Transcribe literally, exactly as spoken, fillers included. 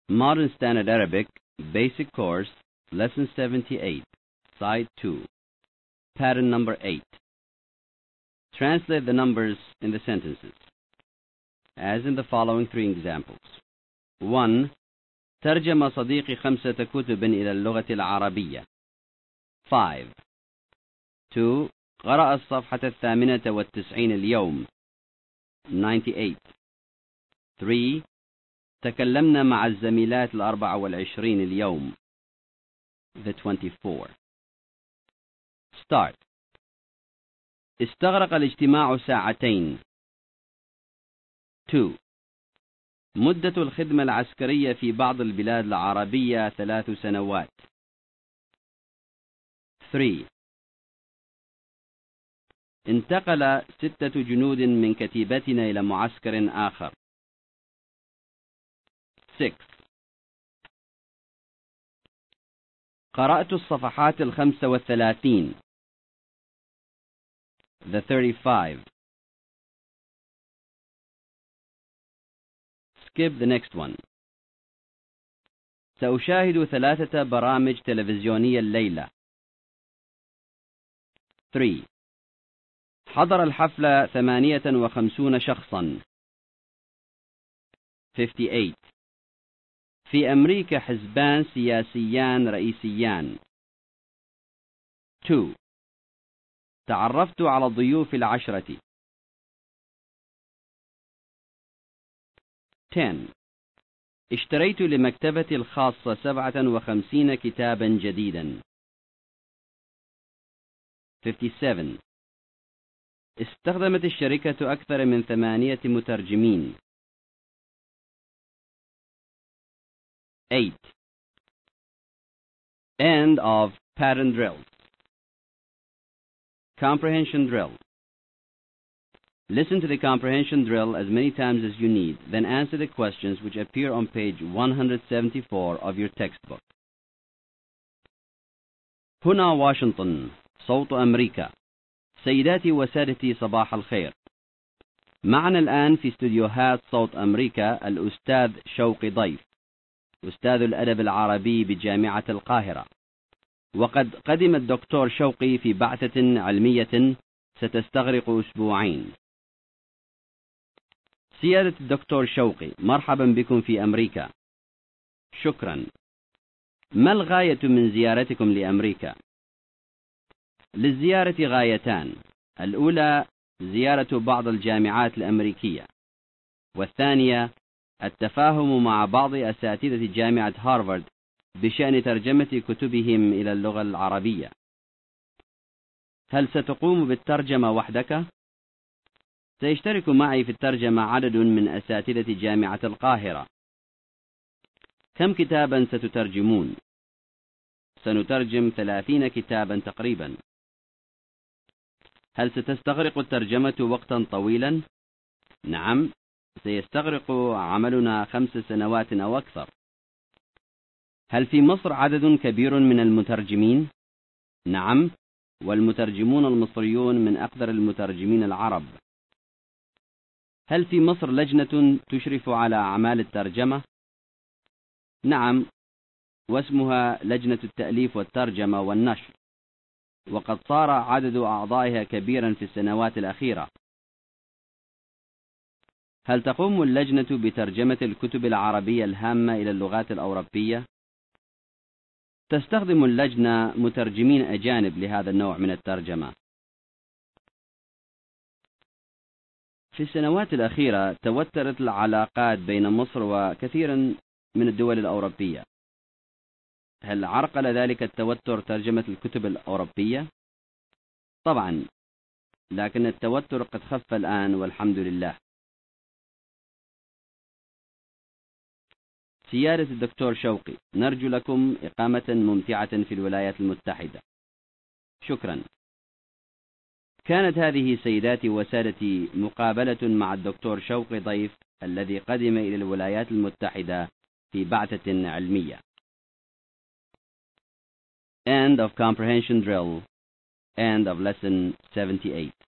Modern Standard Arabic, Basic Course, Lesson seventy-eight, Side two, Pattern number eight. Translate the numbers in the sentences, as in the following three examples. one. ترجم صديقي خمسة كتب إلى اللغة العربية. five. two. قرأ الصفحة الثامنة والتسعين اليوم. ninety-eight. three. تكلمنا مع الزميلات الأربعة والعشرين اليوم. the twenty-four. Start. استغرق الاجتماع ساعتين. two. مدة الخدمة العسكرية في بعض البلاد العربية ثلاث سنوات. three. انتقل ستة جنود من كتيبتنا إلى معسكر آخر. six. قرأت الصفحات الخمس والثلاثين. the thirty-five. Skip the next one. سأشاهد ثلاثة برامج تلفزيونية الليلة. three. حضر الحفلة ثمانية وخمسون شخصا. fifty-eight. في أمريكا حزبان سياسيان رئيسيان. two. تعرفت على الضيوف العشرة. ten. اشتريت لمكتبتي الخاصة سبعة وخمسين كتابا جديدا. fifty-seven. استخدمت الشركة أكثر من ثمانية مترجمين. eight. End of pattern drills. Comprehension drill. Listen to the comprehension drill as many times as you need, then answer the questions which appear on page one hundred seventy-four of your textbook. هنا واشنطن، صوت أمريكا. سيداتي وسادتي صباح الخير. معنا الآن في استوديوهات صوت أمريكا الأستاذ شوقي ضيف، أستاذ الأدب العربي بجامعة القاهرة. وقد قدم الدكتور شوقي في بعثة علمية ستستغرق أسبوعين. سيادة الدكتور شوقي، مرحبا بكم في أمريكا. شكرا. ما الغاية من زيارتكم لأمريكا؟ للزيارة غايتان. الأولى زيارة بعض الجامعات الأمريكية، والثانية التفاهم مع بعض أساتذة جامعة هارفارد بشأن ترجمة كتبهم إلى اللغة العربية. هل ستقوم بالترجمة وحدك؟ سيشترك معي في الترجمة عدد من أساتذة جامعة القاهرة. كم كتابا ستترجمون؟ سنترجم ثلاثين كتابا تقريبا. هل ستستغرق الترجمة وقتا طويلا؟ نعم، سيستغرق عملنا خمس سنوات أو أكثر. هل في مصر عدد كبير من المترجمين؟ نعم، والمترجمون المصريون من أقدر المترجمين العرب. هل في مصر لجنة تشرف على أعمال الترجمة؟ نعم، واسمها لجنة التأليف والترجمة والنشر، وقد صار عدد أعضائها كبيرا في السنوات الأخيرة. هل تقوم اللجنة بترجمة الكتب العربية الهامة إلى اللغات الأوروبية؟ تستخدم اللجنة مترجمين أجانب لهذا النوع من الترجمة. في السنوات الأخيرة توترت العلاقات بين مصر وكثير من الدول الأوروبية. هل عرقل ذلك التوتر ترجمة الكتب الأوروبية؟ طبعا، لكن التوتر قد خف الآن والحمد لله. سيادة الدكتور شوقي، نرجو لكم إقامة ممتعة في الولايات المتحدة. شكرا. كانت هذه سيداتي وسادتي مقابلة مع الدكتور شوقي ضيف الذي قدم إلى الولايات المتحدة في بعثة علمية. End of comprehension drill. End of lesson seventy-eight.